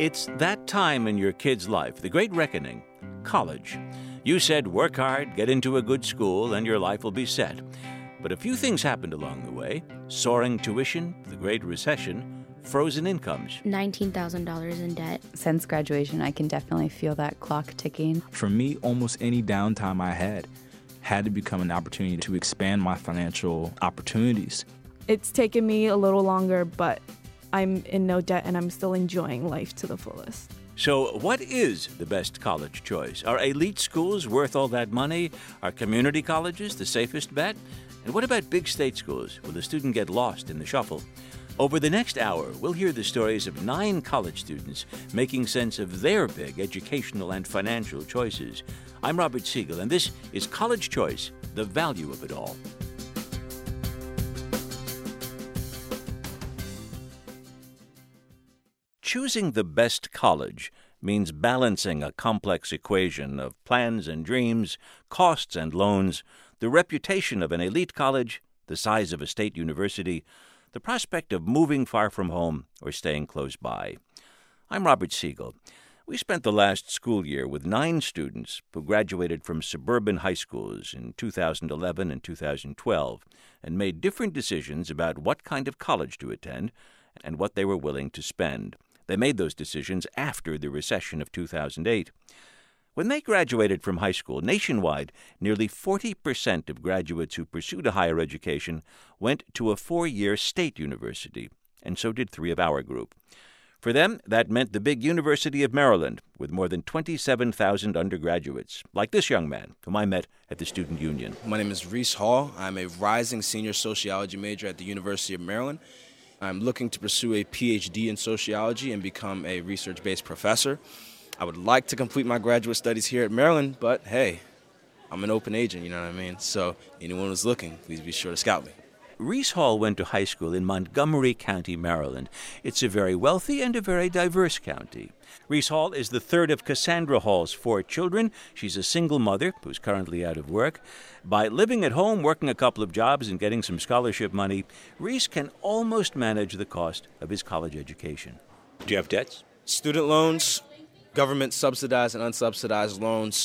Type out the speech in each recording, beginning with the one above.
It's that time in your kid's life, the great reckoning, college. You said work hard, get into a good school, and your life will be set. But a few things happened along the way. Soaring tuition, the Great Recession, frozen incomes. $19,000 in debt. Since graduation, I can definitely feel that clock ticking. For me, almost any downtime I had to become an opportunity to expand my financial opportunities. It's taken me a little longer, but I'm in no debt and I'm still enjoying life to the fullest. So what is the best college choice? Are elite schools worth all that money? Are community colleges the safest bet? And what about big state schools? Will the student get lost in the shuffle? Over the next hour, we'll hear the stories of 9 college students making sense of their big educational and financial choices. I'm Robert Siegel, and this is College Choice, the value of it all. Choosing the best college means balancing a complex equation of plans and dreams, costs and loans, the reputation of an elite college, the size of a state university, the prospect of moving far from home or staying close by. I'm Robert Siegel. We spent the last school year with 9 students who graduated from suburban high schools in 2011 and 2012 and made different decisions about what kind of college to attend and what they were willing to spend. They made those decisions after the recession of 2008. When they graduated from high school, nationwide, nearly 40% of graduates who pursued a higher education went to a 4-year state university, and so did 3 of our group. For them, that meant the big University of Maryland, with more than 27,000 undergraduates, like this young man, whom I met at the Student Union. My name is Reese Hall. I'm a rising senior sociology major at the University of Maryland. I'm looking to pursue a PhD in sociology and become a research-based professor. I would like to complete my graduate studies here at Maryland, but hey, I'm an open agent, you know what I mean? So anyone who's looking, please be sure to scout me. Reese Hall went to high school in Montgomery County, Maryland. It's a very wealthy and a very diverse county. Reese Hall is the third of Cassandra Hall's 4 children. She's a single mother who's currently out of work. By living at home, working a couple of jobs, and getting some scholarship money, Reese can almost manage the cost of his college education. Do you have debts? Student loans, government subsidized and unsubsidized loans.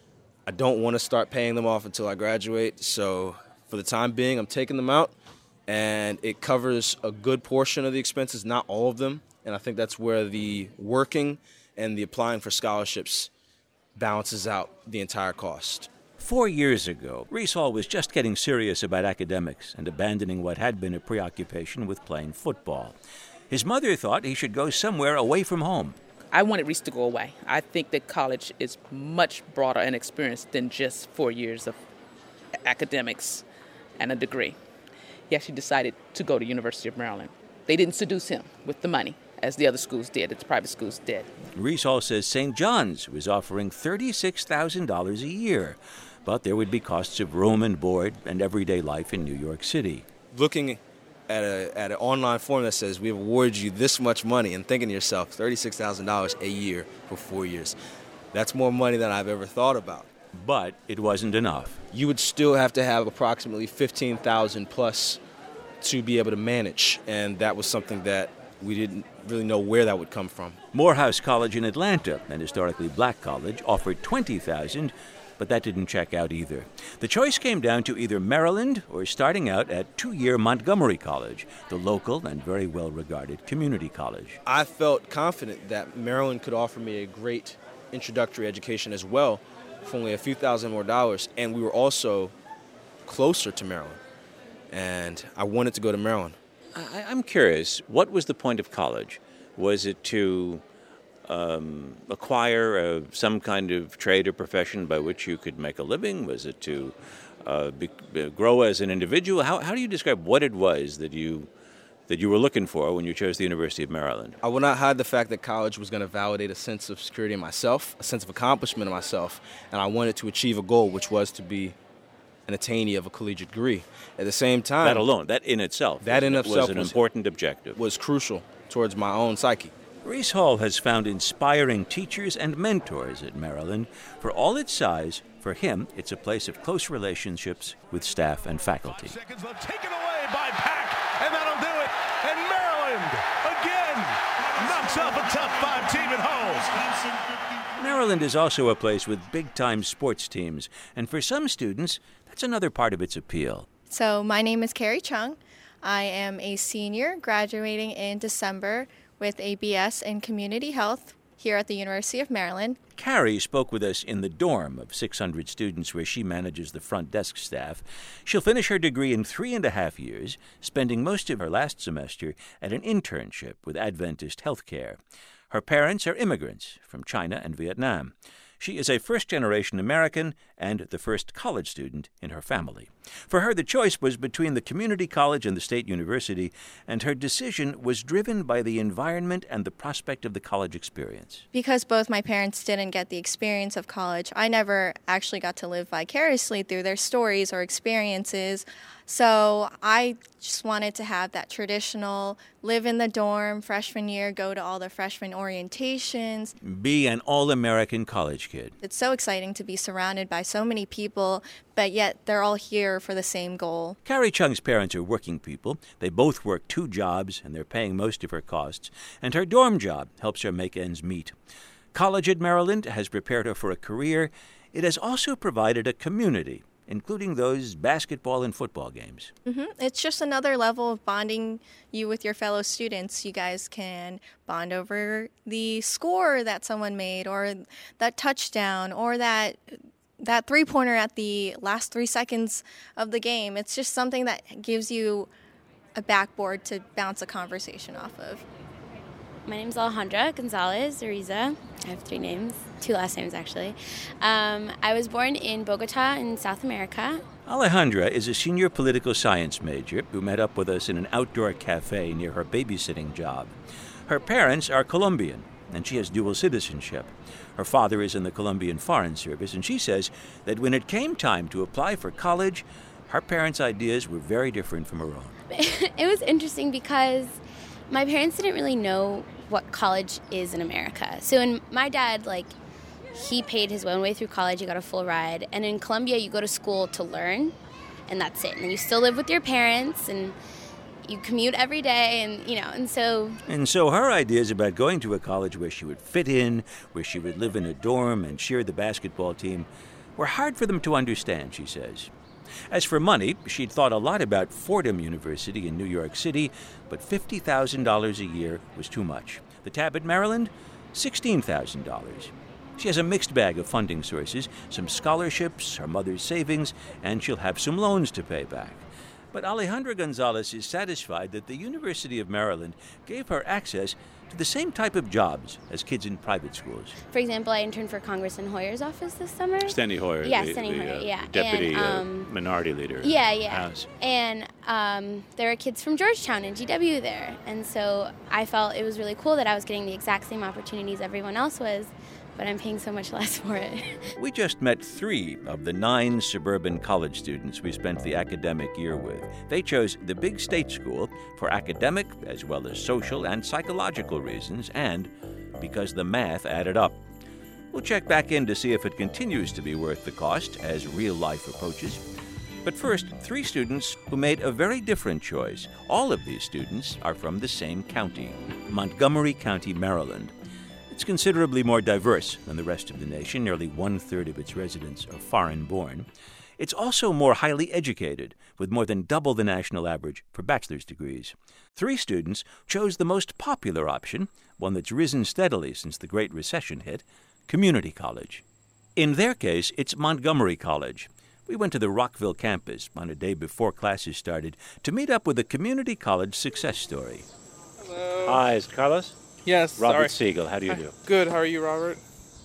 I don't want to start paying them off until I graduate, so for the time being, I'm taking them out, and it covers a good portion of the expenses, not all of them, and I think that's where the working and the applying for scholarships balances out the entire cost. 4 years ago, Reese Hall was just getting serious about academics and abandoning what had been a preoccupation with playing football. His mother thought he should go somewhere away from home. I wanted Reese to go away. I think that college is much broader an experience than just 4 years of academics and a degree. He actually decided to go to University of Maryland. They didn't seduce him with the money, as the other schools did, as the private schools did. Reese Hall says St. John's was offering $36,000 a year, but there would be costs of room and board and everyday life in New York City. Looking at an online form that says we've awarded you this much money and thinking to yourself, $36,000 a year for 4 years. That's more money than I've ever thought about. But it wasn't enough. You would still have to have approximately $15,000 plus to be able to manage, and that was something that we didn't really know where that would come from. Morehouse College in Atlanta, an historically black college, offered $20,000, but that didn't check out either. The choice came down to either Maryland or starting out at 2-year Montgomery College, the local and very well-regarded community college. I felt confident that Maryland could offer me a great introductory education as well for only a few thousand more dollars, and we were also closer to Maryland, and I wanted to go to Maryland. I'm curious, what was the point of college? Was it to acquire some kind of trade or profession by which you could make a living? Was it to grow as an individual? How do you describe what it was that you were looking for when you chose the University of Maryland? I will not hide the fact that college was going to validate a sense of security in myself, a sense of accomplishment in myself, and I wanted to achieve a goal, which was to be an attainee of a collegiate degree. At the same time, that alone, that in itself was an important objective. Was crucial towards my own psyche. Reese Hall has found inspiring teachers and mentors at Maryland. For all its size, for him, it's a place of close relationships with staff and faculty. 5 seconds left, taken away by Pack, and that'll do it. And Maryland, again, knocks off a top 5 team at Halls. Maryland is also a place with big-time sports teams, and for some students, that's another part of its appeal. So my name is Carrie Chung. I am a senior graduating in December with a BS in Community Health here at the University of Maryland. Carrie spoke with us in the dorm of 600 students where she manages the front desk staff. She'll finish her degree in 3.5 years, spending most of her last semester at an internship with Adventist Healthcare. Her parents are immigrants from China and Vietnam. She is a first-generation American and the first college student in her family. For her, the choice was between the community college and the state university, and her decision was driven by the environment and the prospect of the college experience. Because both my parents didn't get the experience of college, I never actually got to live vicariously through their stories or experiences. So I just wanted to have that traditional live in the dorm freshman year, go to all the freshman orientations. Be an all-American college kid. It's so exciting to be surrounded by so many people, but yet they're all here for the same goal. Carrie Chung's parents are working people. They both work 2 jobs, and they're paying most of her costs. And her dorm job helps her make ends meet. College at Maryland has prepared her for a career. It has also provided a community, including those basketball and football games. It's just another level of bonding you with your fellow students. You guys can bond over the score that someone made, or that touchdown, or that three-pointer at the last 3 seconds of the game. It's just something that gives you a backboard to bounce a conversation off of. My name's Alejandra Gonzalez Ariza. I have 3 names, 2 last names actually. I was born in Bogota in South America. Alejandra is a senior political science major who met up with us in an outdoor cafe near her babysitting job. Her parents are Colombian, and she has dual citizenship. Her father is in the Colombian Foreign Service, and she says that when it came time to apply for college, her parents' ideas were very different from her own. It was interesting because my parents didn't really know what college is in America. So in my dad, he paid his own way through college, he got a full ride. And in Colombia, you go to school to learn, and that's it. And you still live with your parents, and you commute every day, and so... And so her ideas about going to a college where she would fit in, where she would live in a dorm and cheer the basketball team, were hard for them to understand, she says. As for money, she'd thought a lot about Fordham University in New York City, but $50,000 a year was too much. The tab at Maryland, $16,000. She has a mixed bag of funding sources, some scholarships, her mother's savings, and she'll have some loans to pay back. But Alejandra Gonzalez is satisfied that the University of Maryland gave her access to the same type of jobs as kids in private schools. For example, I interned for Congressman Hoyer's office this summer. Steny Hoyer. Yeah, Steny Hoyer, yeah. Deputy and, minority leader. Yeah. House. And there are kids from Georgetown and GW there. And so I felt it was really cool that I was getting the exact same opportunities everyone else was, but I'm paying so much less for it. We just met 3 of the 9 suburban college students we spent the academic year with. They chose the big state school for academic as well as social and psychological reasons, and because the math added up. We'll check back in to see if it continues to be worth the cost as real life approaches. But first, 3 students who made a very different choice. All of these students are from the same county, Montgomery County, Maryland. It's considerably more diverse than the rest of the nation. Nearly 1/3 of its residents are foreign-born. It's also more highly educated, with more than double the national average for bachelor's degrees. 3 students chose the most popular option, one that's risen steadily since the Great Recession hit, community college. In their case, it's Montgomery College. We went to the Rockville campus on a day before classes started to meet up with a community college success story. Hello. Hi, is it Carlos? Yes, Robert Siegel, how do you do? Good, how are you, Robert?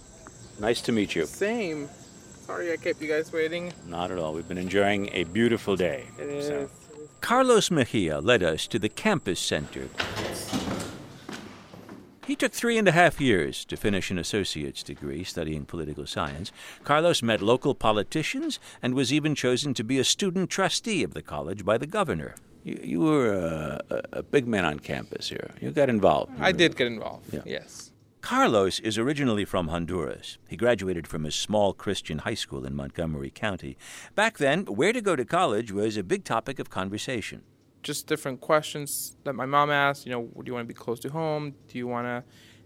Nice to meet you. Same. Sorry I kept you guys waiting. Not at all. We've been enjoying a beautiful day. It is. Carlos Mejia led us to the campus center. He took 3.5 years to finish an associate's degree studying political science. Carlos met local politicians and was even chosen to be a student trustee of the college by the governor. You were a big man on campus here. You got involved. I did get involved, yeah. Yes. Carlos is originally from Honduras. He graduated from a small Christian high school in Montgomery County. Back then, where to go to college was a big topic of conversation. Just different questions that my mom asked. Do you want to be close to home? Do you want to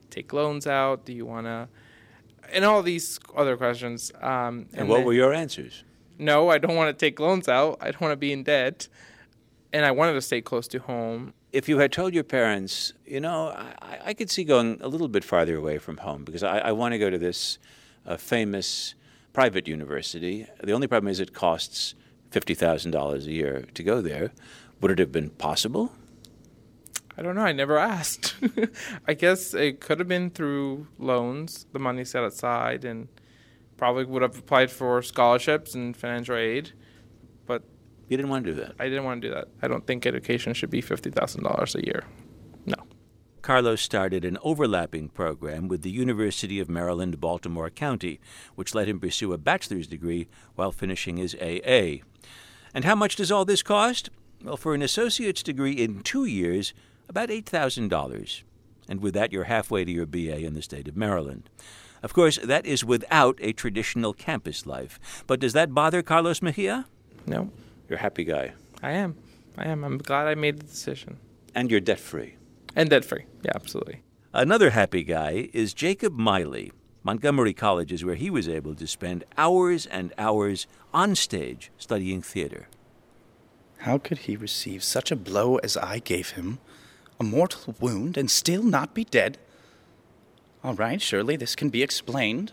take loans out? Do you want to... And all these other questions. And what were your answers? No, I don't want to take loans out. I don't want to be in debt. And I wanted to stay close to home. If you had told your parents, I could see going a little bit farther away from home because I want to go to this famous private university. The only problem is it costs $50,000 a year to go there. Would it have been possible? I don't know. I never asked. I guess it could have been through loans, the money set aside, and probably would have applied for scholarships and financial aid. But you didn't want to do that? I didn't want to do that. I don't think education should be $50,000 a year. No. Carlos started an overlapping program with the University of Maryland, Baltimore County, which let him pursue a bachelor's degree while finishing his AA. And how much does all this cost? Well, for an associate's degree in 2 years, about $8,000. And with that, you're halfway to your BA in the state of Maryland. Of course, that is without a traditional campus life. But does that bother Carlos Mejia? No. You're a happy guy. I am. I'm glad I made the decision. And you're debt-free. And debt-free. Yeah, absolutely. Another happy guy is Jacob Miley. Montgomery College is where he was able to spend hours and hours on stage studying theater. How could he receive such a blow as I gave him, a mortal wound, and still not be dead? All right, surely this can be explained.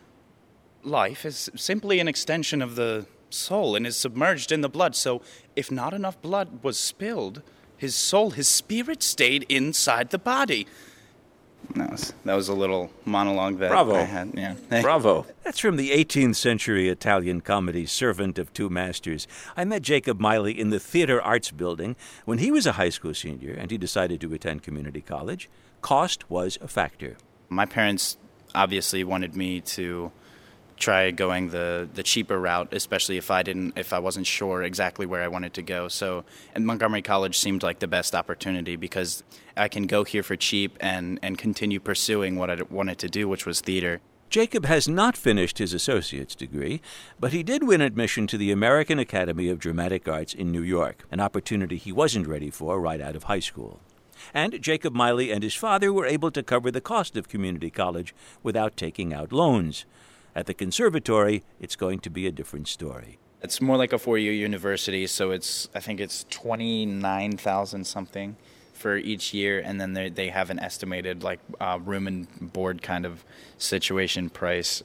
Life is simply an extension of the soul and is submerged in the blood, so if not enough blood was spilled, his soul, his spirit stayed inside the body. That was a little monologue that Bravo. I had. Yeah. Bravo. That's from the 18th century Italian comedy Servant of Two Masters. I met Jacob Miley in the Theater Arts Building when he was a high school senior and he decided to attend community college. Cost was a factor. My parents obviously wanted me to try going the cheaper route, especially if I wasn't sure exactly where I wanted to go. So, and Montgomery College seemed like the best opportunity because I can go here for cheap and continue pursuing what I wanted to do, which was theater. Jacob has not finished his associate's degree, but he did win admission to the American Academy of Dramatic Arts in New York, an opportunity he wasn't ready for right out of high school. And Jacob Miley and his father were able to cover the cost of community college without taking out loans. At the conservatory, it's going to be a different story. It's more like a 4-year university, so I think it's $29,000 something for each year, and then they have an estimated room and board kind of situation price.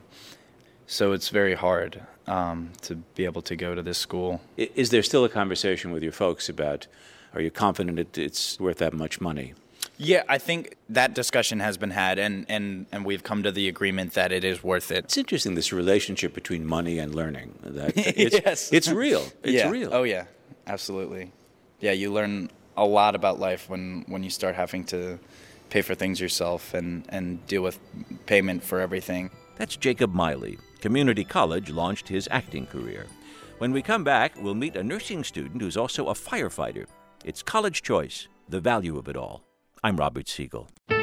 So it's very hard to be able to go to this school. Is there still a conversation with your folks about, are you confident it's worth that much money? Yeah, I think that discussion has been had, and we've come to the agreement that it is worth it. It's interesting, this relationship between money and learning. Yes. It's real. It's real. Oh, yeah, absolutely. Yeah, you learn a lot about life when you start having to pay for things yourself and deal with payment for everything. That's Jacob Miley. Community College launched his acting career. When we come back, we'll meet a nursing student who's also a firefighter. It's college choice, the value of it all. I'm Robert Siegel.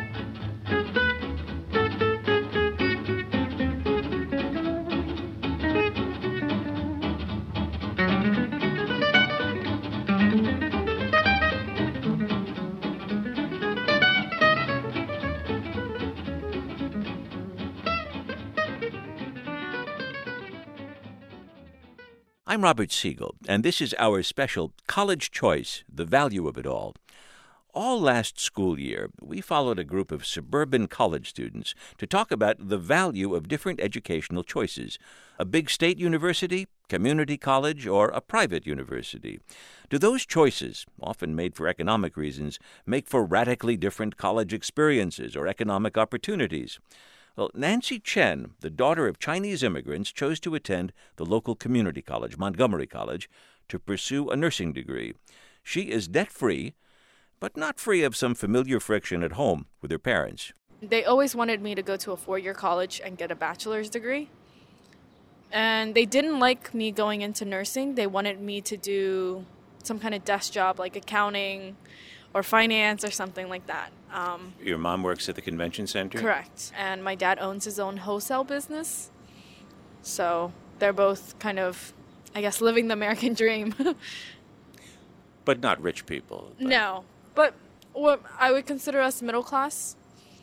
I'm Robert Siegel, and this is our special College Choice, the value of it all. All last school year, we followed a group of suburban college students to talk about the value of different educational choices. A big state university, community college, or a private university. Do those choices, often made for economic reasons, make for radically different college experiences or economic opportunities? Well, Nancy Chen, the daughter of Chinese immigrants, chose to attend the local community college, Montgomery College, to pursue a nursing degree. She is debt-free, but not free of some familiar friction at home with her parents. They always wanted me to go to a 4-year college and get a bachelor's degree. And they didn't like me going into nursing. They wanted me to do some kind of desk job like accounting or finance or something like that. Your mom works at the convention center? Correct. And my dad owns his own wholesale business. So they're both kind of, I guess, living the American dream. But not rich people. No. But what I would consider us middle class.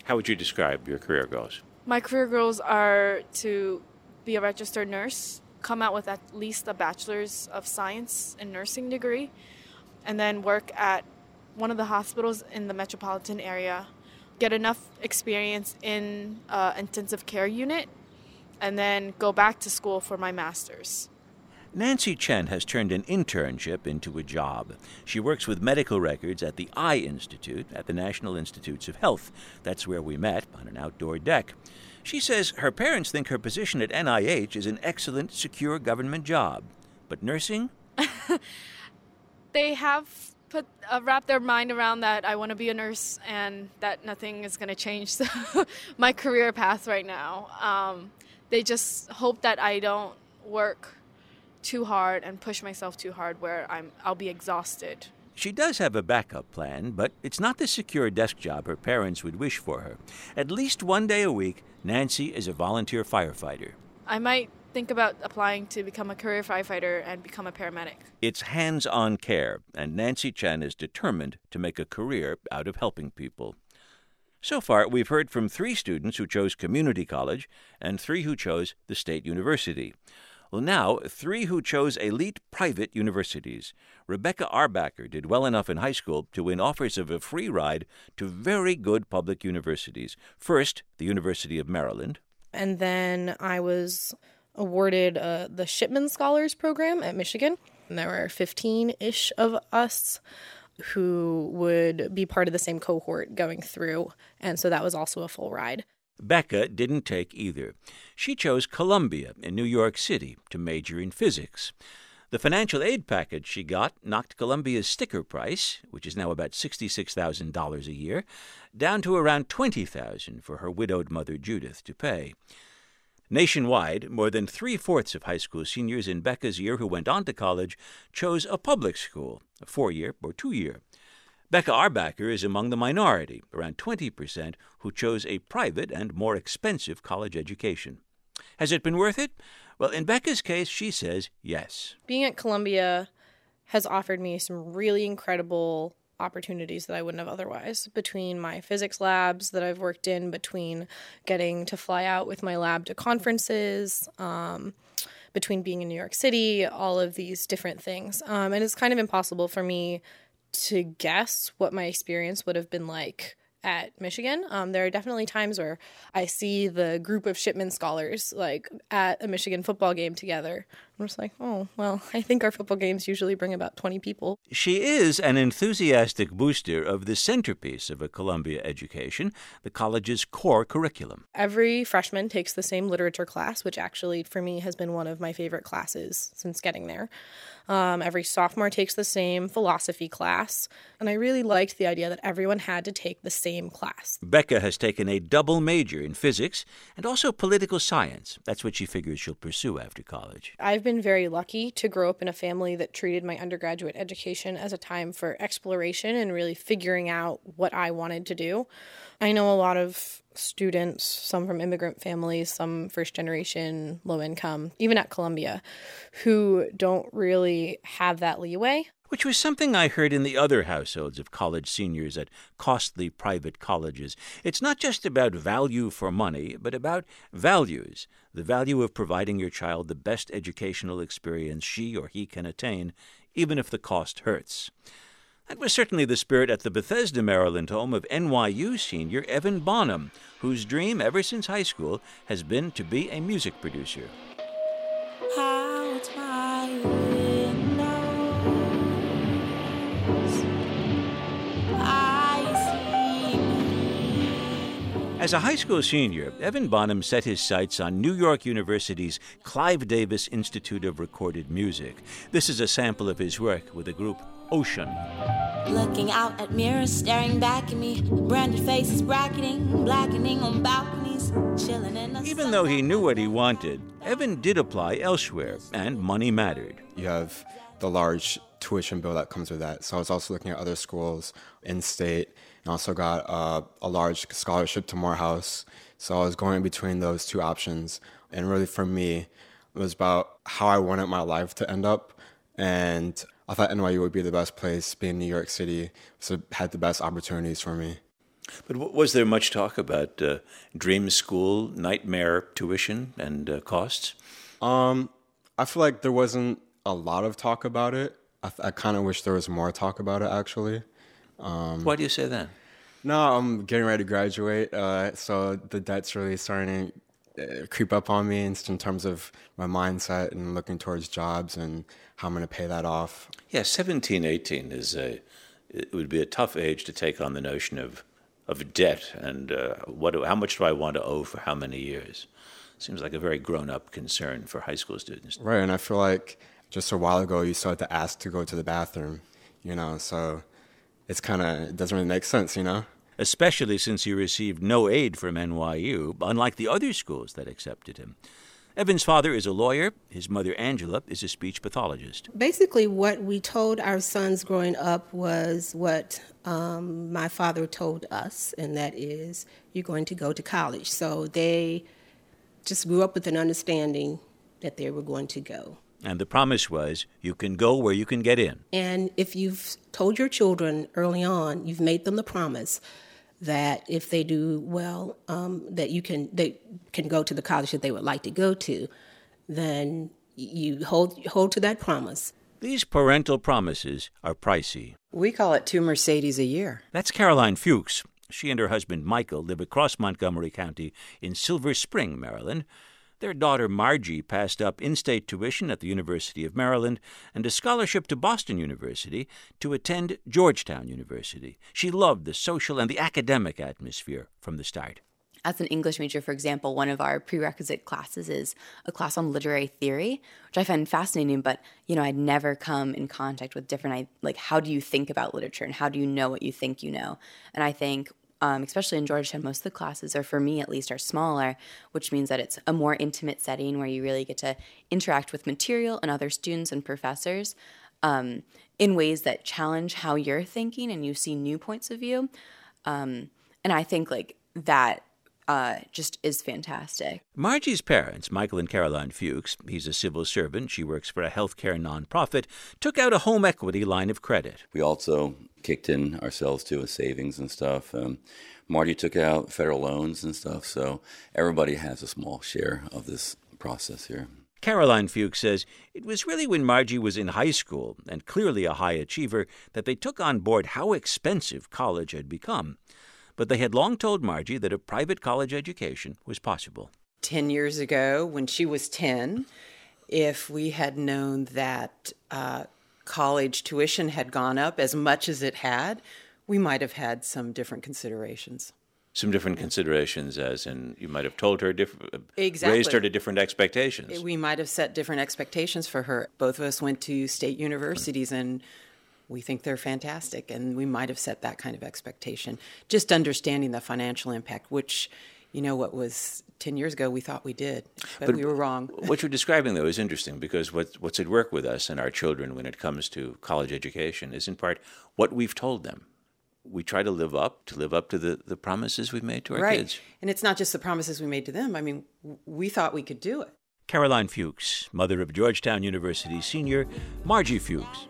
How would you describe your career goals? My career goals are to be a registered nurse, come out with at least a bachelor's of science in nursing degree, and then work at one of the hospitals in the metropolitan area, get enough experience in intensive care unit, and then go back to school for my master's. Nancy Chen has turned an internship into a job. She works with medical records at the Eye Institute at the National Institutes of Health. That's where we met, on an outdoor deck. She says her parents think her position at NIH is an excellent, secure government job. But nursing? They have wrapped their mind around that I want to be a nurse and that nothing is going to change my career path right now. They just hope that I don't work too hard and push myself too hard where I'll be exhausted. She does have a backup plan, but it's not the secure desk job her parents would wish for her. At least one day a week, Nancy is a volunteer firefighter. I might think about applying to become a career firefighter and become a paramedic. It's hands-on care, and Nancy Chen is determined to make a career out of helping people. So far, we've heard from 3 students who chose community college and 3 who chose the state university. Well, now, 3 who chose elite private universities. Rebecca Arbacker did well enough in high school to win offers of a free ride to very good public universities. First, the University of Maryland. And then I was awarded the Shipman Scholars Program at Michigan. And there were 15-ish of us who would be part of the same cohort going through. And so that was also a full ride. Becca didn't take either. She chose Columbia in New York City to major in physics. The financial aid package she got knocked Columbia's sticker price, which is now about $66,000 a year, down to around $20,000 for her widowed mother Judith to pay. Nationwide, more than 3/4 of high school seniors in Becca's year who went on to college chose a public school, a 4-year or 2-year. Becca Arbacker is among the minority, around 20%, who chose a private and more expensive college education. Has it been worth it? Well, in Becca's case, she says yes. Being at Columbia has offered me some really incredible opportunities that I wouldn't have otherwise. Between my physics labs that I've worked in, between getting to fly out with my lab to conferences, between being in New York City, all of these different things. And it's kind of impossible for me to guess what my experience would have been like at Michigan. There are definitely times where I see the group of Shipman scholars like at a Michigan football game together. I'm just like, oh, well, I think our football games usually bring about 20 people. She is an enthusiastic booster of the centerpiece of a Columbia education, the college's core curriculum. Every freshman takes the same literature class, which actually for me has been one of my favorite classes since getting there. Every sophomore takes the same philosophy class, and I really liked the idea that everyone had to take the same class. Becca has taken a double major in physics and also political science. That's what she figures she'll pursue after college. I've been very lucky to grow up in a family that treated my undergraduate education as a time for exploration and really figuring out what I wanted to do. I know a lot of students, some from immigrant families, some first generation, low income, even at Columbia, who don't really have that leeway. Which was something I heard in the other households of college seniors at costly private colleges. It's not just about value for money, but about values. The value of providing your child the best educational experience she or he can attain, even if the cost hurts. That was certainly the spirit at the Bethesda, Maryland home of NYU senior Evan Bonham, whose dream ever since high school has been to be a music producer. Out my windows, I see. As a high school senior, Evan Bonham set his sights on New York University's Clive Davis Institute of Recorded Music. This is a sample of his work with the group Ocean. Looking out at mirrors, staring back at me, branded faces blackening on balconies, chilling in the Even though he knew what he wanted, Evan did apply elsewhere, and money mattered. You have the large tuition bill that comes with that. So I was also looking at other schools in state, and also got a large scholarship to Morehouse. So I was going between those two options. And really for me, it was about how I wanted my life to end up. And I thought NYU would be the best place, being in New York City, so it had the best opportunities for me. But was there much talk about dream school, nightmare tuition, and costs? I feel like there wasn't a lot of talk about it. I kind of wish there was more talk about it, actually. Why do you say that? No, I'm getting ready to graduate, so the debt's really starting to creep up on me in terms of my mindset and looking towards jobs and how I'm going to pay that off. Yeah, 17, 18 it would be a tough age to take on the notion of debt and how much do I want to owe for how many years? Seems like a very grown-up concern for high school students. Right, and I feel like just a while ago you started to ask to go to the bathroom, so it doesn't really make sense, Especially since he received no aid from NYU, unlike the other schools that accepted him. Evan's father is a lawyer. His mother, Angela, is a speech pathologist. Basically, what we told our sons growing up was what my father told us, and that is, you're going to go to college. So they just grew up with an understanding that they were going to go. And the promise was, you can go where you can get in. And if you've told your children early on, you've made them the promise that if they do well, that they can go to the college that they would like to go to, then you hold to that promise. These parental promises are pricey. We call it 2 Mercedes a year. That's Caroline Fuchs. She and her husband, Michael, live across Montgomery County in Silver Spring, Maryland. Their daughter, Margie, passed up in-state tuition at the University of Maryland and a scholarship to Boston University to attend Georgetown University. She loved the social and the academic atmosphere from the start. As an English major, for example, one of our prerequisite classes is a class on literary theory, which I find fascinating, but, I'd never come in contact with different, how do you think about literature and how do you know what you think you know? And I think especially in Georgetown, most of the classes, or for me at least, are smaller, which means that it's a more intimate setting where you really get to interact with material and other students and professors in ways that challenge how you're thinking and you see new points of view. And I think that just is fantastic. Margie's parents, Michael and Caroline Fuchs, he's a civil servant, she works for a healthcare nonprofit, took out a home equity line of credit. We also kicked in ourselves too with savings and stuff. Margie took out federal loans and stuff, so everybody has a small share of this process here. Caroline Fuchs says it was really when Margie was in high school, and clearly a high achiever, that they took on board how expensive college had become. But they had long told Margie that a private college education was possible. 10 years ago, when she was 10, if we had known that college tuition had gone up as much as it had, we might have had some different considerations. Some different considerations, as in you might have told her, Exactly. Raised her to different expectations. We might have set different expectations for her. Both of us went to state universities, and we think they're fantastic, and we might have set that kind of expectation. Just understanding the financial impact, which, what was 10 years ago we thought we did, but we were wrong. What you're describing, though, is interesting because what's at work with us and our children when it comes to college education is in part what we've told them. We try to live up to the promises we've made to our kids. And it's not just the promises we made to them. I mean, we thought we could do it. Caroline Fuchs, mother of Georgetown University senior Margie Fuchs.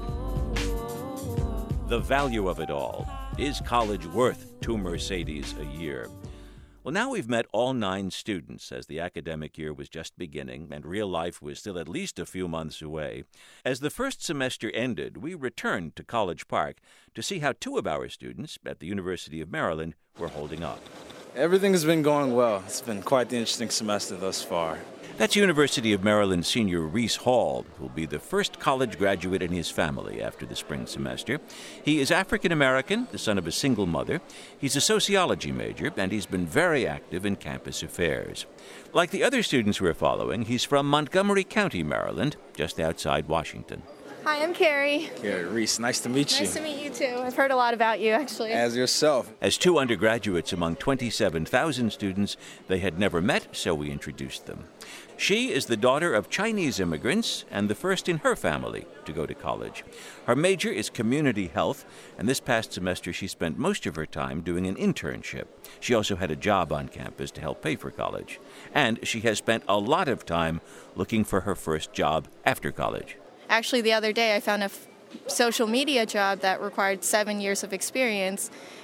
The value of it all. Is college worth 2 Mercedes a year? Well, now we've met all 9 students as the academic year was just beginning and real life was still at least a few months away. As the first semester ended, we returned to College Park to see how 2 of our students at the University of Maryland were holding up. Everything has been going well. It's been quite the interesting semester thus far. That's University of Maryland senior Reese Hall, who'll be the first college graduate in his family after the spring semester. He is African-American, the son of a single mother. He's a sociology major, and he's been very active in campus affairs. Like the other students we're following, he's from Montgomery County, Maryland, just outside Washington. Hi, I'm Carrie. Carrie Reese, nice to meet you. Nice to meet you, too. I've heard a lot about you, actually. As yourself. As 2 undergraduates among 27,000 students, they had never met, so we introduced them. She is the daughter of Chinese immigrants and the first in her family to go to college. Her major is community health, and this past semester she spent most of her time doing an internship. She also had a job on campus to help pay for college. And she has spent a lot of time looking for her first job after college. Actually, the other day I found a social media job that required 7 years of experience,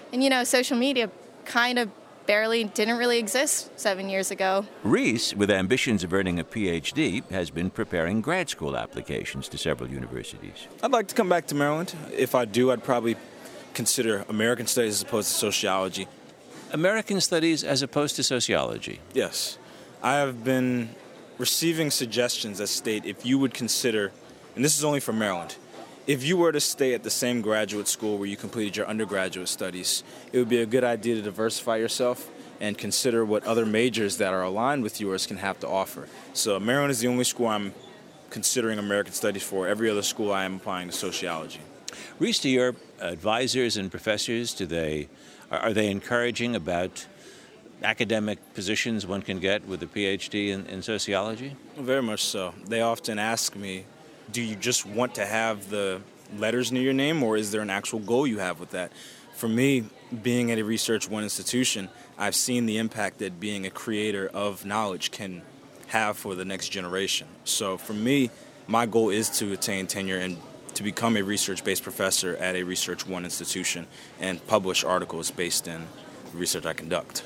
And social media kind of didn't really exist 7 years ago. Reese, with ambitions of earning a PhD, has been preparing grad school applications to several universities. I'd like to come back to Maryland. If I do, I'd probably consider American Studies as opposed to sociology. American Studies as opposed to sociology? Yes. I have been receiving suggestions that state if you would consider, and this is only for Maryland, if you were to stay at the same graduate school where you completed your undergraduate studies, it would be a good idea to diversify yourself and consider what other majors that are aligned with yours can have to offer. So Maryland is the only school I'm considering American Studies for. Every other school I am applying to sociology. Reese, to your advisors and professors, are they encouraging about academic positions one can get with a PhD in sociology? Very much so. They often ask me, do you just want to have the letters near your name, or is there an actual goal you have with that? For me, being at a Research One institution, I've seen the impact that being a creator of knowledge can have for the next generation. So for me, my goal is to attain tenure and to become a research-based professor at a Research One institution and publish articles based in the research I conduct.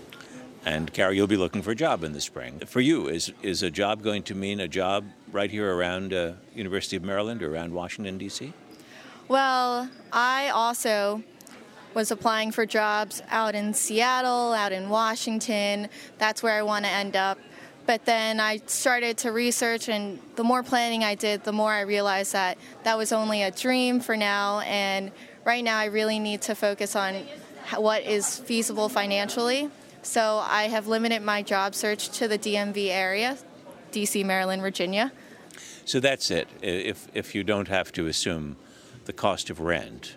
And Carrie, you'll be looking for a job in the spring. For you, is a job going to mean a job right here around University of Maryland or around Washington, D.C.? Well, I also was applying for jobs out in Seattle, out in Washington. That's where I want to end up. But then I started to research, and the more planning I did, the more I realized that that was only a dream for now. And right now I really need to focus on what is feasible financially. So I have limited my job search to the DMV area, D.C., Maryland, Virginia. So that's it. If you don't have to assume the cost of rent,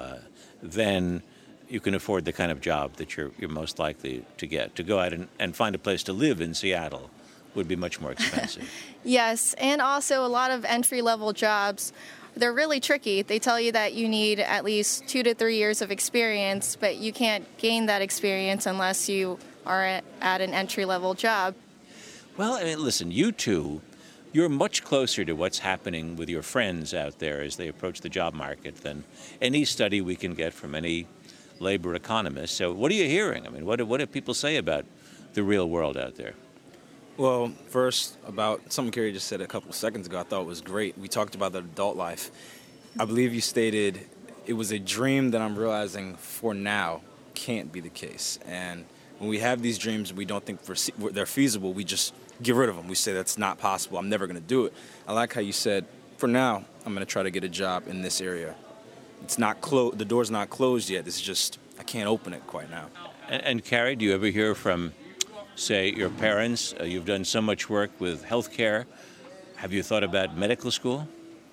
then you can afford the kind of job that you're most likely to get. To go out and find a place to live in Seattle would be much more expensive. Yes, and also a lot of entry-level jobs, they're really tricky. They tell you that you need at least 2 to 3 years of experience, but you can't gain that experience unless you are at an entry-level job. Well, I mean, listen, you two, you're much closer to what's happening with your friends out there as they approach the job market than any study we can get from any labor economist. So what are you hearing? I mean, what do people say about the real world out there? Well, first, about something Carrie just said a couple seconds ago, I thought was great. We talked about the adult life. I believe you stated it was a dream that I'm realizing for now can't be the case. And when we have these dreams and we don't think they're feasible, we just get rid of them. We say that's not possible. I'm never going to do it. I like how you said, for now, I'm going to try to get a job in this area. It's not the door's not closed yet. It's just I can't open it quite now. And Carrie, do you ever hear from, say, your parents? You've done so much work with healthcare. Have you thought about medical school?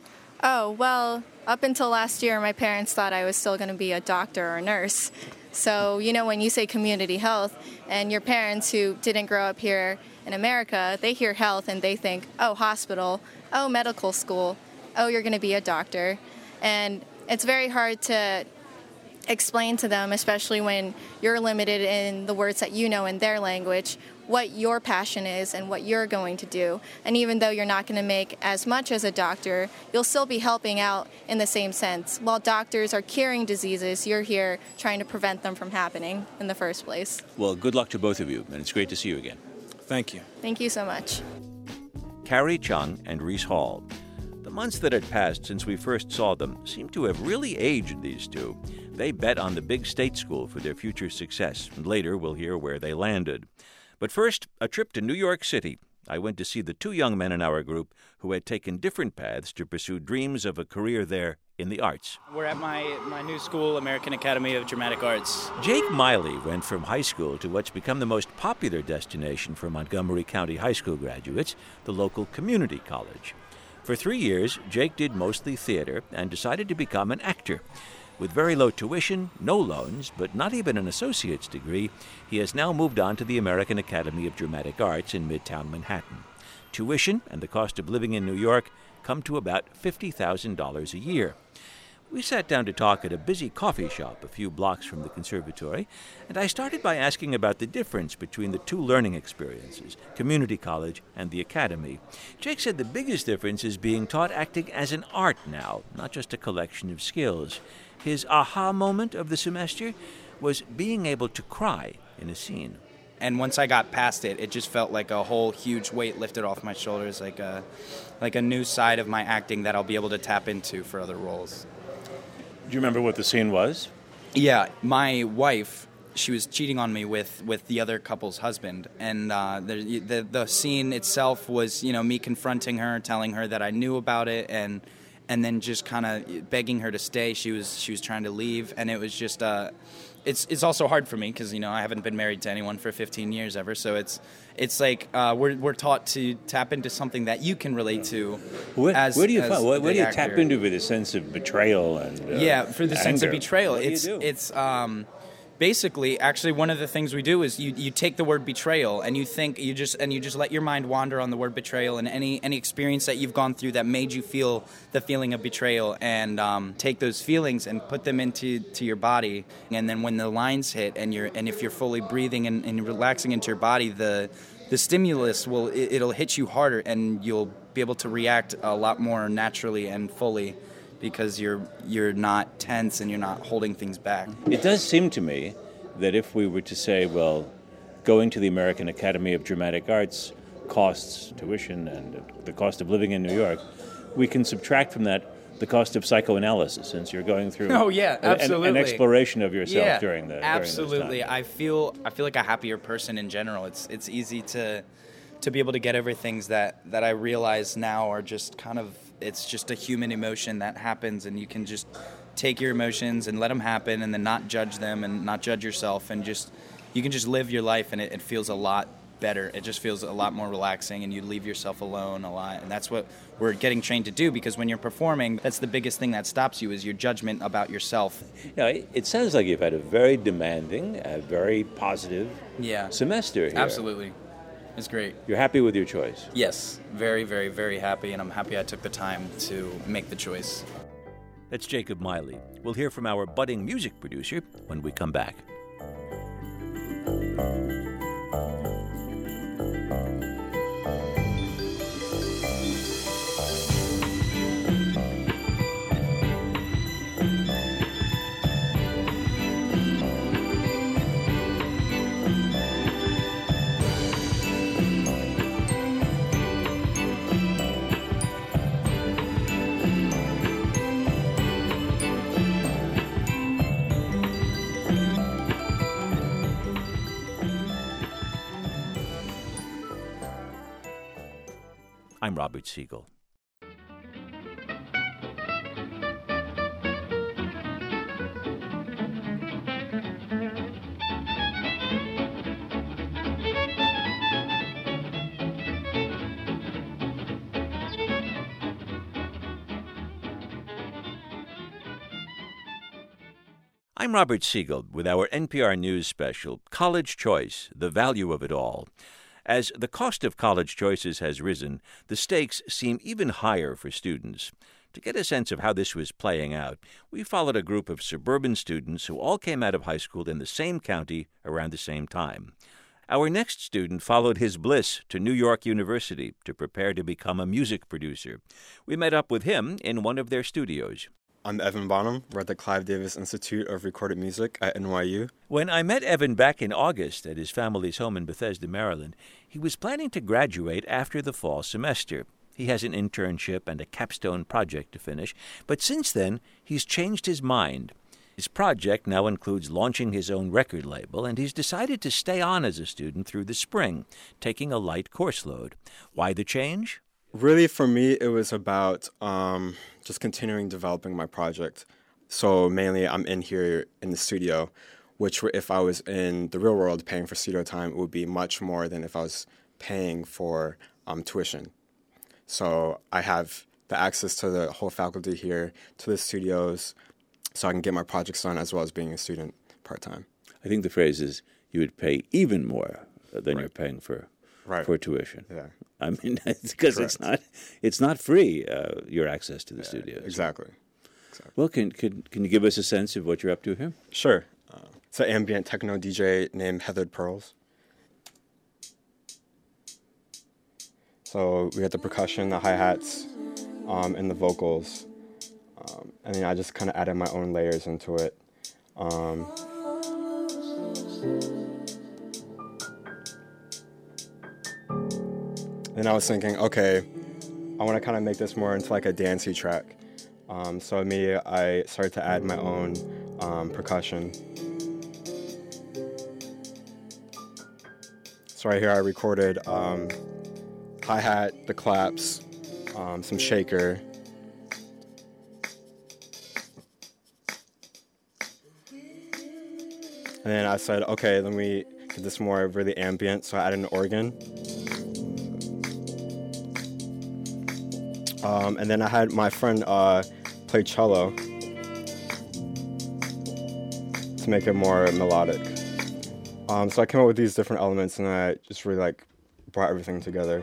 Oh, well, up until last year, my parents thought I was still going to be a doctor or a nurse. So, when you say community health, and your parents who didn't grow up here in America, they hear health and they think, oh, hospital, oh, medical school, oh, you're going to be a doctor. And it's very hard to explain to them, especially when you're limited in the words that you know in their language, what your passion is and what you're going to do. And even though you're not going to make as much as a doctor, you'll still be helping out in the same sense. While doctors are curing diseases, you're here trying to prevent them from happening in the first place. Well, good luck to both of you, and it's great to see you again. Thank you. Thank you so much. Carrie Chung and Reese Hall. The months that had passed since we first saw them seemed to have really aged these two. They bet on the big state school for their future success, and later we'll hear where they landed. But first, a trip to New York City. I went to see the two young men in our group who had taken different paths to pursue dreams of a career there in the arts. We're at my new school, American Academy of Dramatic Arts. Jake Miley went from high school to what's become the most popular destination for Montgomery County high school graduates, the local community college. For 3 years, Jake did mostly theater and decided to become an actor. With very low tuition, no loans, but not even an associate's degree, he has now moved on to the American Academy of Dramatic Arts in Midtown Manhattan. Tuition and the cost of living in New York come to about $50,000 a year. We sat down to talk at a busy coffee shop a few blocks from the conservatory, and I started by asking about the difference between the two learning experiences, community college and the academy. Jake said the biggest difference is being taught acting as an art now, not just a collection of skills. His aha moment of the semester? was being able to cry in a scene. And once I got past it, it just felt like a whole huge weight lifted off my shoulders, like a new side of my acting that I'll be able to tap into for other roles. Do you remember what the scene was? Yeah, my wife, she was cheating on me with the other couple's husband, and the scene itself was, me confronting her, telling her that I knew about it, and then just kind of begging her to stay. She was trying to leave, and it was just it's also hard for me because I haven't been married to anyone for 15 years ever, so it's like we're taught to tap into something that you can relate to. Where do you tap into with a sense of betrayal and for the sense of anger? betrayal? What do you do? It's basically, actually, one of the things we do is you take the word betrayal and you just let your mind wander on the word betrayal and any experience that you've gone through that made you feel the feeling of betrayal, and take those feelings and put them into your body. And then when the lines hit and if you're fully breathing and relaxing into your body, the stimulus it'll hit you harder, and you'll be able to react a lot more naturally and fully, because you're not tense and you're not holding things back. It does seem to me that if we were to say, well, going to the American Academy of Dramatic Arts costs tuition and the cost of living in New York, we can subtract from that the cost of psychoanalysis, since you're going through an exploration of yourself during the absolutely. I feel like a happier person in general. It's easy to be able to get over things that I realize now are just kind of, it's just a human emotion that happens, and you can just take your emotions and let them happen, and then not judge them and not judge yourself, and you can just live your life, and it feels a lot better. It just feels a lot more relaxing, and you leave yourself alone a lot, and that's what we're getting trained to do, because when you're performing, that's the biggest thing that stops you, is your judgment about yourself. It sounds like you've had a very demanding, very positive semester here. Absolutely. It's great. You're happy with your choice? Yes, very, very, very happy, and I'm happy I took the time to make the choice. That's Jacob Miley. We'll hear from our budding music producer when we come back. I'm Robert Siegel. I'm Robert Siegel with our NPR News special, College Choice, The Value of It All. As the cost of college choices has risen, the stakes seem even higher for students. To get a sense of how this was playing out, we followed a group of suburban students who all came out of high school in the same county around the same time. Our next student followed his bliss to New York University to prepare to become a music producer. We met up with him in one of their studios. I'm Evan Bonham. We're at the Clive Davis Institute of Recorded Music at NYU. When I met Evan back in August at his family's home in Bethesda, Maryland, he was planning to graduate after the fall semester. He has an internship and a capstone project to finish, but since then, he's changed his mind. His project now includes launching his own record label, and he's decided to stay on as a student through the spring, taking a light course load. Why the change? Really, for me, it was about just continuing developing my project. So mainly I'm in here in the studio, which if I was in the real world paying for studio time, it would be much more than if I was paying for tuition. So I have the access to the whole faculty here, to the studios, so I can get my projects done as well as being a student part-time. I think the phrase is you would pay even more than you're paying for tuition. Yeah. I mean, because it's not free, your access to the studios. Exactly. Well, can you give us a sense of what you're up to here? Sure. It's an ambient techno DJ named Heathered Pearls. So we got the percussion, the hi-hats, and the vocals. And then I just kind of added my own layers into it. Then I was thinking, okay, I want to kind of make this more into like a dancey track. So immediately I started to add my own percussion. So right here I recorded hi-hat, the claps, some shaker. And then I said, okay, let me get this more really ambient, so I added an organ. And then I had my friend play cello to make it more melodic. So I came up with these different elements, and I just really like brought everything together.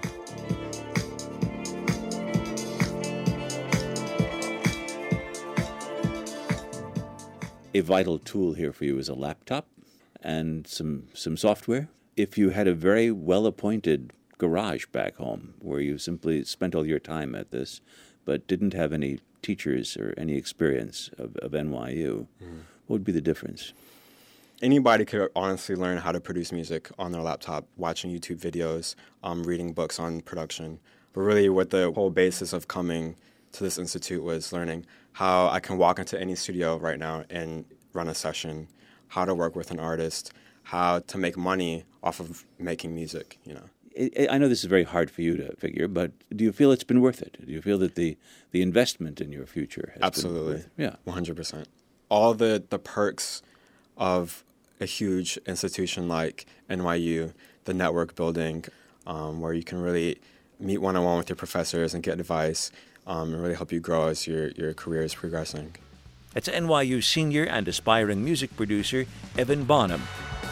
A vital tool here for you is a laptop and some software. If you had a very well-appointed garage back home where you simply spent all your time at this but didn't have any teachers or any experience of NYU, what would be the difference? Anybody could honestly learn how to produce music on their laptop, watching YouTube videos, reading books on production. But really what the whole basis of coming to this institute was learning how I can walk into any studio right now and run a session, how to work with an artist, how to make money off of making music, you know. I know this is very hard for you to figure, but do you feel it's been worth it? Do you feel that the investment in your future has Absolutely. been worth it? Yeah. 100%. All the perks of a huge institution like NYU, the network building, where you can really meet one-on-one with your professors and get advice, and really help you grow as your career is progressing. It's NYU senior and aspiring music producer Evan Bonham.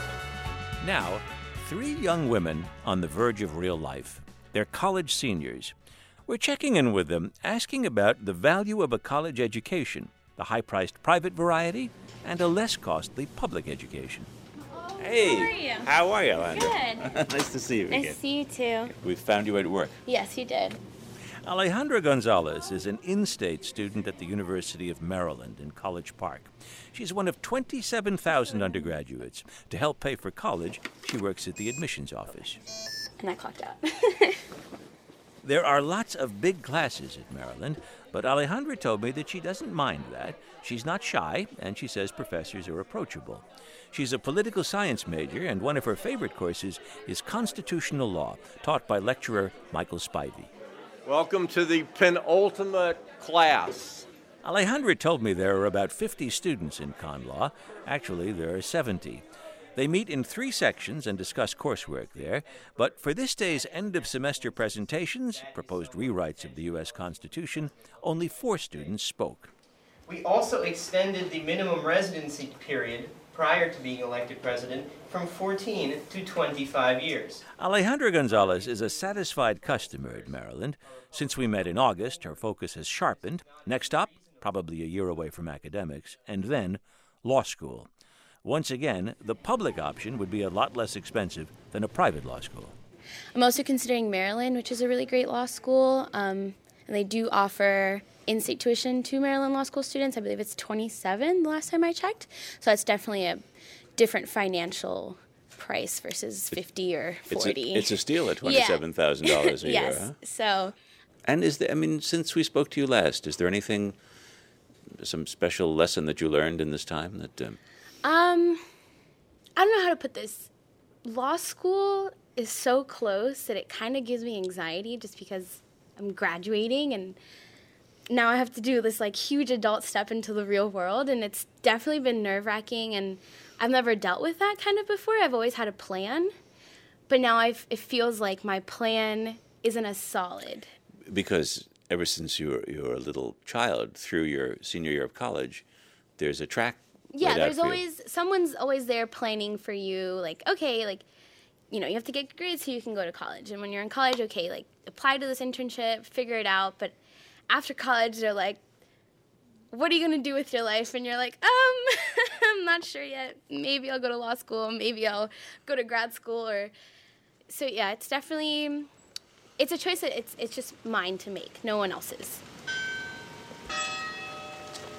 Now, 3 young women on the verge of real life. They're college seniors. We're checking in with them, asking about the value of a college education, the high-priced private variety, and a less costly public education. Hey, how are you, Alejandra? Good. Nice to see you again. Nice to see you too. We found you at work. Yes, you did. Alejandra Gonzalez is an in-state student at the University of Maryland in College Park. She's one of 27,000 undergraduates. To help pay for college, she works at the admissions office. And I clocked out. There are lots of big classes at Maryland, but Alejandra told me that she doesn't mind that. She's not shy, and she says professors are approachable. She's a political science major, and one of her favorite courses is constitutional law, taught by lecturer Michael Spivey. Welcome to the penultimate class. Alejandra told me there are about 50 students in con law. Actually, there are 70. They meet in 3 sections and discuss coursework there, but for this day's end-of-semester presentations, proposed rewrites of the U.S. Constitution, only 4 students spoke. We also extended the minimum residency period prior to being elected president from 14 to 25 years. Alejandra Gonzalez is a satisfied customer at Maryland. Since we met in August, her focus has sharpened. Next up, probably a year away from academics, and then law school. Once again, the public option would be a lot less expensive than a private law school. I'm also considering Maryland, which is a really great law school, and they do offer in-state tuition to Maryland law school students. I believe it's $27 the last time I checked. So it's definitely a different financial price versus $50 or $40. It's a steal at $27,000 a year. Yes. Huh? So. And since we spoke to you last, is there anything, some special lesson that you learned in this time that? I don't know how to put this. Law school is so close that it kind of gives me anxiety just because I'm graduating and now I have to do this huge adult step into the real world, and it's definitely been nerve-wracking, and I've never dealt with that kind of before. I've always had a plan, but now it feels like my plan isn't as solid. Because ever since you were a little child through your senior year of college, there's a track. Yeah, there's always someone's always there planning for you. You have to get grades so you can go to college. And when you're in college, apply to this internship, figure it out. But after college, they're like, what are you going to do with your life? And you're like, I'm not sure yet. Maybe I'll go to law school. Maybe I'll go to grad school. So, yeah, it's definitely, it's a choice that it's just mine to make, no one else's.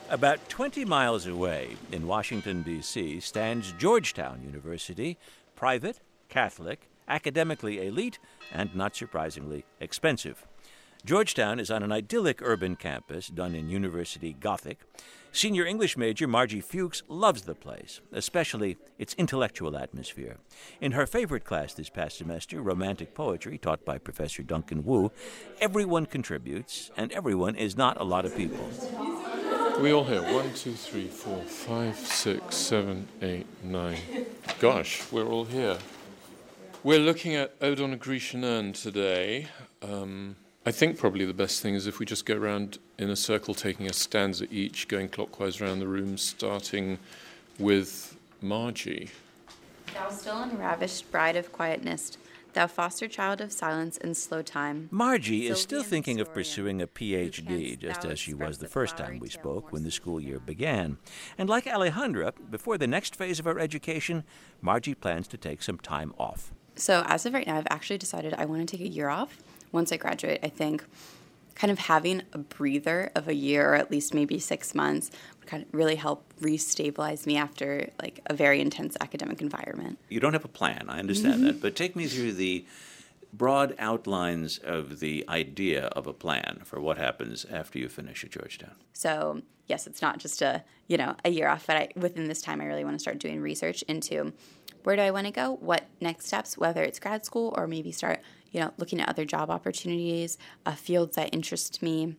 About 20 miles away in Washington, D.C., stands Georgetown University, private, Catholic, academically elite, and not surprisingly expensive. Georgetown is on an idyllic urban campus done in university Gothic. Senior English major Margie Fuchs loves the place, especially its intellectual atmosphere. In her favorite class this past semester, romantic poetry, taught by Professor Duncan Wu, everyone contributes, and everyone is not a lot of people. We all here? 1, 2, 3, 4, 5, 6, 7, 8, 9. Gosh, we're all here. We're looking at Ode on a Grecian Urn today. I think probably the best thing is if we just go around in a circle, taking a stanza each, going clockwise around the room, starting with Margie. Thou still unravished bride of quietness, thou foster child of silence and slow time. Margie is still thinking of pursuing a Ph.D., just as she was the first time we spoke when the school year began. And like Alejandra, before the next phase of her education, Margie plans to take some time off. So as of right now, I've actually decided I want to take a year off. Once I graduate, I think kind of having a breather of a year or at least maybe 6 months would kind of really help restabilize me after like a very intense academic environment. You don't have a plan, I understand that, but take me through the broad outlines of the idea of a plan for what happens after you finish at Georgetown. So yes, it's not just a year off, but within this time I really want to start doing research into where do I want to go, what next steps, whether it's grad school or maybe start looking at other job opportunities, fields that interest me,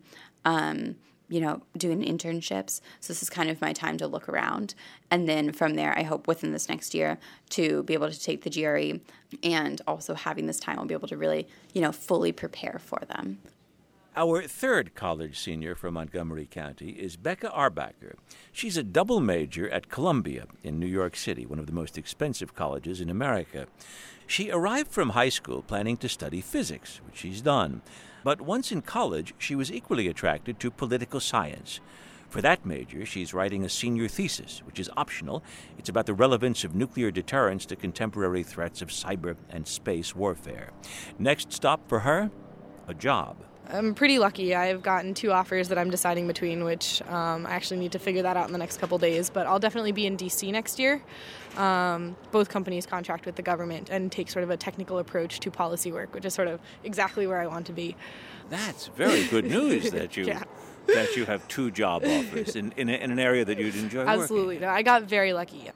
doing internships. So this is kind of my time to look around. And then from there, I hope within this next year to be able to take the GRE, and also having this time I'll be able to really, fully prepare for them. Our third college senior from Montgomery County is Becca Arbacher. She's a double major at Columbia in New York City, one of the most expensive colleges in America. She arrived from high school planning to study physics, which she's done. But once in college, she was equally attracted to political science. For that major, she's writing a senior thesis, which is optional. It's about the relevance of nuclear deterrence to contemporary threats of cyber and space warfare. Next stop for her, a job. I'm pretty lucky. I've gotten 2 offers that I'm deciding between, which I actually need to figure that out in the next couple days. But I'll definitely be in D.C. next year. Both companies contract with the government and take sort of a technical approach to policy work, which is sort of exactly where I want to be. That's very good news that you that you have 2 job offers in an area that you'd enjoy working. Absolutely. No, I got very lucky.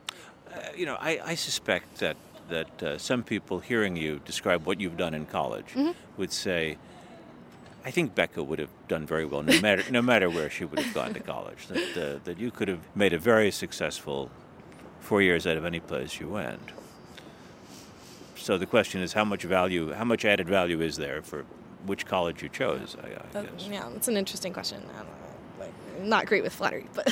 I suspect that some people hearing you describe what you've done in college would say, I think Becca would have done very well no matter where she would have gone to college, that you could have made a very successful 4 years out of any place you went. So the question is, how much added value is there for which college you chose, I guess? Yeah, that's an interesting question. I don't know, not great with flattery, but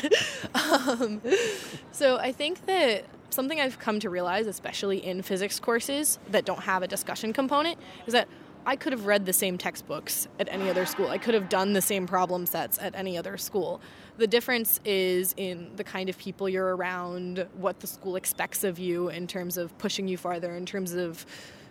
so I think that something I've come to realize, especially in physics courses that don't have a discussion component, is that I could have read the same textbooks at any other school. I could have done the same problem sets at any other school. The difference is in the kind of people you're around, what the school expects of you in terms of pushing you farther, in terms of,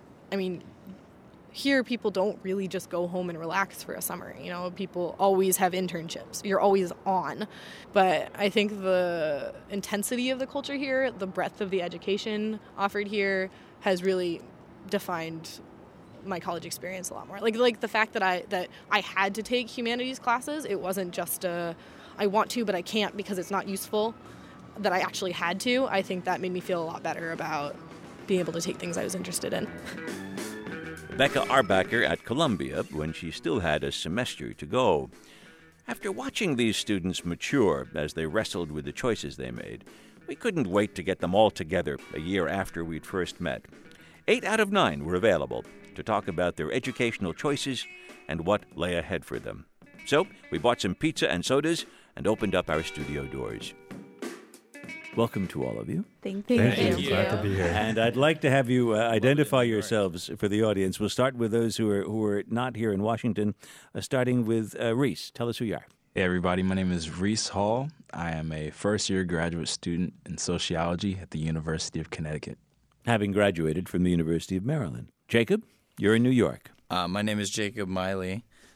here people don't really just go home and relax for a summer. People always have internships. You're always on. But I think the intensity of the culture here, the breadth of the education offered here has really defined my college experience a lot more. Like the fact that I had to take humanities classes, it wasn't just I want to but I can't because it's not useful, that I actually had to. I think that made me feel a lot better about being able to take things I was interested in. Becca Arbacher at Columbia when she still had a semester to go. After watching these students mature as they wrestled with the choices they made, we couldn't wait to get them all together a year after we'd first met. 8 out of 9 were available to talk about their educational choices and what lay ahead for them. So we bought some pizza and sodas and opened up our studio doors. Welcome to all of you. Thank you. Glad to be here. And I'd like to have you identify yourselves for the audience. We'll start with those who are not here in Washington, starting with Reese. Tell us who you are. Hey, everybody. My name is Reese Hall. I am a first-year graduate student in sociology at the University of Connecticut. Having graduated from the University of Maryland. Jacob, you're in New York. My name is Jacob Miley.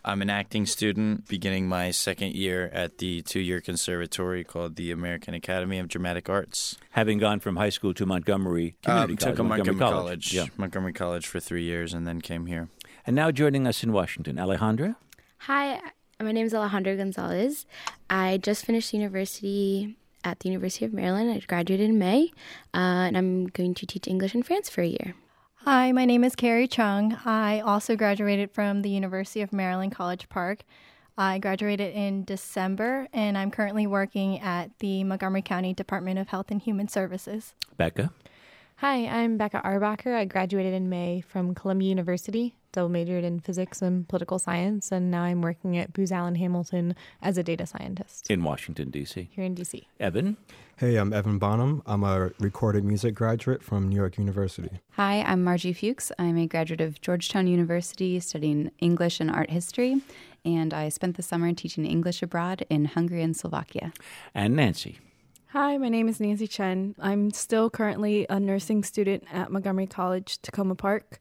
I'm an acting student beginning my second year at the 2-year conservatory called the American Academy of Dramatic Arts. Having gone from high school to Montgomery Community College. Took a Montgomery College. Yeah. Montgomery College for 3 years and then came here. And now joining us in Washington, Alejandra. Hi, my name is Alejandra Gonzalez. I just finished university at the University of Maryland. I graduated in May, and I'm going to teach English in France for a year. Hi, my name is Carrie Chung. I also graduated from the University of Maryland College Park. I graduated in December, and I'm currently working at the Montgomery County Department of Health and Human Services. Becca. Hi, I'm Becca Arbacher. I graduated in May from Columbia University, double majored in physics and political science, and now I'm working at Booz Allen Hamilton as a data scientist. In Washington, D.C. Here in D.C. Evan. Hey, I'm Evan Bonham. I'm a recorded music graduate from New York University. Hi, I'm Margie Fuchs. I'm a graduate of Georgetown University studying English and art history, and I spent the summer teaching English abroad in Hungary and Slovakia. And Nancy. Hi, my name is Nancy Chen. I'm still currently a nursing student at Montgomery College, Tacoma Park.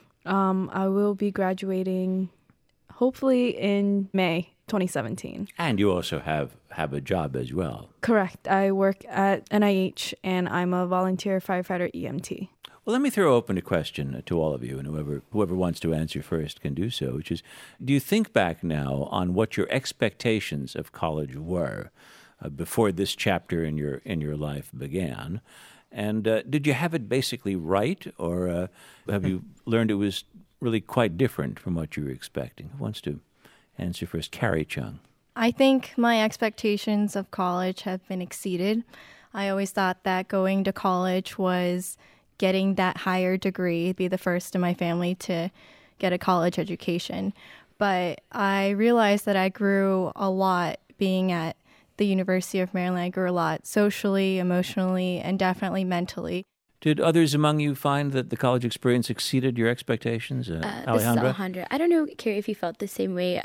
I will be graduating hopefully in May 2017. And you also have a job as well. Correct. I work at NIH, and I'm a volunteer firefighter EMT. Well, let me throw open a question to all of you, and whoever wants to answer first can do so, which is, do you think back now on what your expectations of college were before this chapter in your life began? And did you have it basically right, or have you learned it was really quite different from what you were expecting? Who wants to answer first? Carrie Chung. I think my expectations of college have been exceeded. I always thought that going to college was getting that higher degree, be the first in my family to get a college education. But I realized that I grew a lot being at the University of Maryland. I grew a lot socially, emotionally, and definitely mentally. Did others among you find that the college experience exceeded your expectations? This is Alejandra? Alejandra. I don't know, Carrie, if you felt the same way.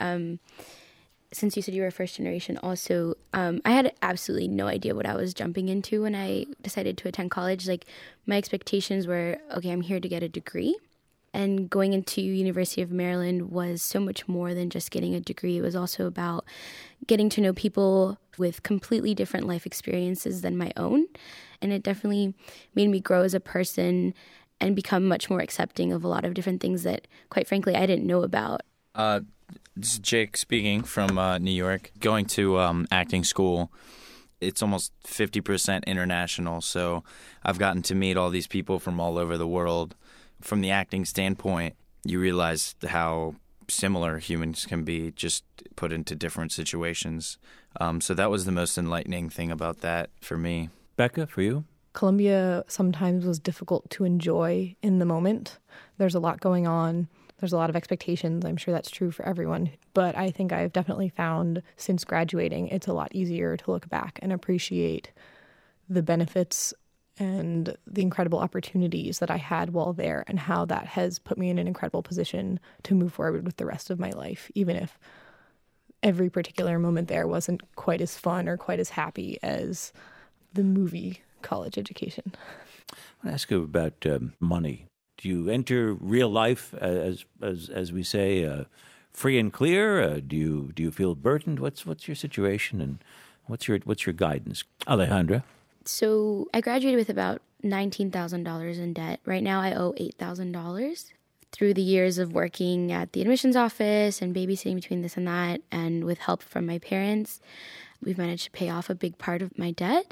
Since you said you were first generation also, I had absolutely no idea what I was jumping into when I decided to attend college. Like, my expectations were, okay, I'm here to get a degree. And going into University of Maryland was so much more than just getting a degree. It was also about getting to know people with completely different life experiences than my own. And it definitely made me grow as a person and become much more accepting of a lot of different things that, quite frankly, I didn't know about. This is Jake speaking from New York. Going to acting school, it's almost 50% international, so I've gotten to meet all these people from all over the world. From the acting standpoint, you realize how similar humans can be, just put into different situations. So that was the most enlightening thing about that for me. Becca, for you? Columbia sometimes was difficult to enjoy in the moment. There's a lot going on. There's a lot of expectations. I'm sure that's true for everyone. But I think I've definitely found since graduating, it's a lot easier to look back and appreciate the benefits and the incredible opportunities that I had while there, and how that has put me in an incredible position to move forward with the rest of my life, even if every particular moment there wasn't quite as fun or quite as happy as the movie college education. I want to ask you about money. Do you enter real life, as we say, free and clear? Do you feel burdened? What's your situation, and what's your guidance, Alejandra? So I graduated with about $19,000 in debt. Right now I owe $8,000. Through the years of working at the admissions office and babysitting between this and that, and with help from my parents, we've managed to pay off a big part of my debt.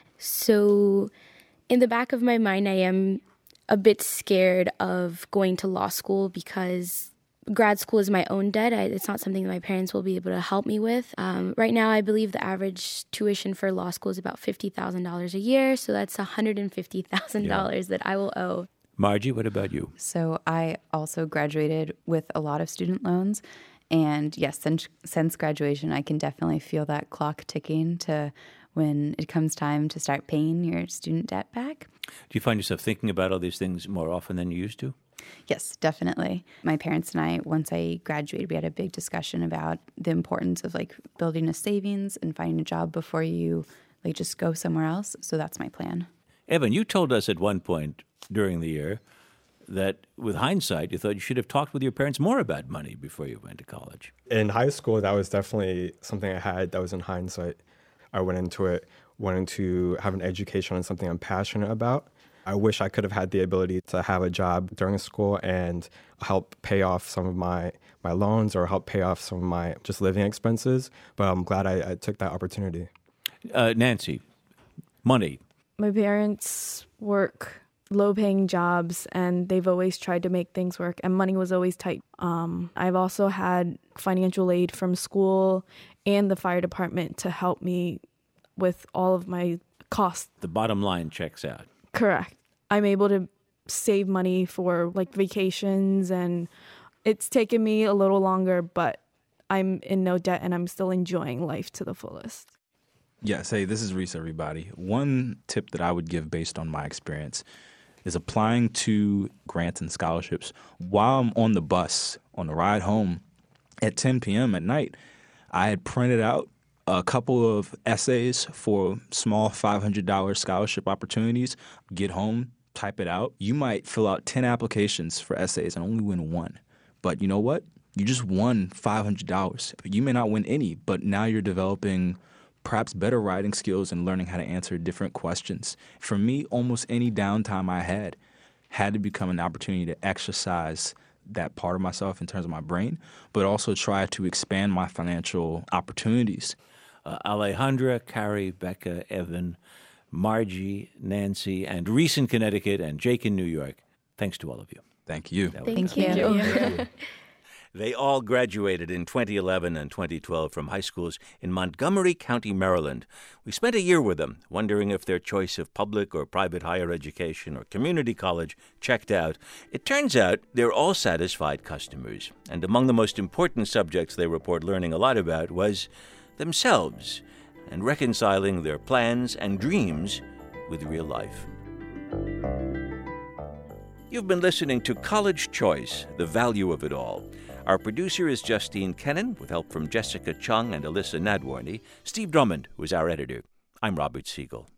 So in the back of my mind, I am a bit scared of going to law school because grad school is my own debt. It's not something that my parents will be able to help me with. Right now, I believe the average tuition for law school is about $50,000 a year. So that's $150,000 that I will owe. Margie, what about you? So I also graduated with a lot of student loans. And yes, since graduation, I can definitely feel that clock ticking to when it comes time to start paying your student debt back. Do you find yourself thinking about all these things more often than you used to? Yes, definitely. My parents and I, once I graduated, we had a big discussion about the importance of building a savings and finding a job before you just go somewhere else. So that's my plan. Evan, you told us at one point during the year that with hindsight, you thought you should have talked with your parents more about money before you went to college. In high school, that was definitely something I had that was in hindsight. I went into it wanting to have an education on something I'm passionate about. I wish I could have had the ability to have a job during school and help pay off some of my loans or help pay off some of my just living expenses. But I'm glad I took that opportunity. Nancy, money. My parents work low-paying jobs, and they've always tried to make things work, and money was always tight. I've also had financial aid from school and the fire department to help me with all of my costs. The bottom line checks out. Correct. I'm able to save money for like vacations, and it's taken me a little longer, but I'm in no debt and I'm still enjoying life to the fullest. Yes, hey, this is Reese, everybody. One tip that I would give based on my experience is applying to grants and scholarships while I'm on the bus, on the ride home at 10 p.m. at night. I had printed out a couple of essays for small $500 scholarship opportunities. Get home, type it out. You might fill out 10 applications for essays and only win one. But you know what? You just won $500. You may not win any, but now you're developing perhaps better writing skills and learning how to answer different questions. For me, almost any downtime I had to become an opportunity to exercise that part of myself in terms of my brain, but also try to expand my financial opportunities. Alejandra, Carrie, Becca, Evan, Margie, Nancy, and Reese in Connecticut, and Jake in New York. Thanks to all of you. Thank you. Thank you. They all graduated in 2011 and 2012 from high schools in Montgomery County, Maryland. We spent a year with them, wondering if their choice of public or private higher education or community college checked out. It turns out they're all satisfied customers, and among the most important subjects they report learning a lot about was themselves and reconciling their plans and dreams with real life. You've been listening to College Choice, The Value of It All. Our producer is Justine Kennan, with help from Jessica Chung and Alyssa Nadwarny. Steve Drummond was our editor. I'm Robert Siegel.